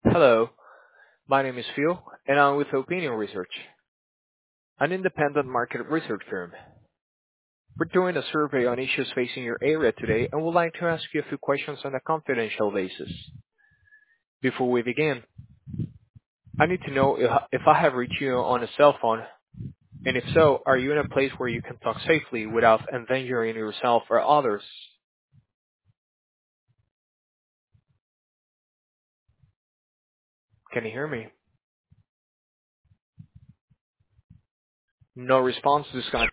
Hello, my name is Phil, and I'm with Opinion Research, an independent market research firm. We're doing a survey on issues facing your area today and would like to ask you a few questions on a confidential basis. Before we begin, I need to know if I have reached you on a cell phone, and if so, are you in a place where you can talk safely without endangering yourself or others? Can you hear me? No response to this kind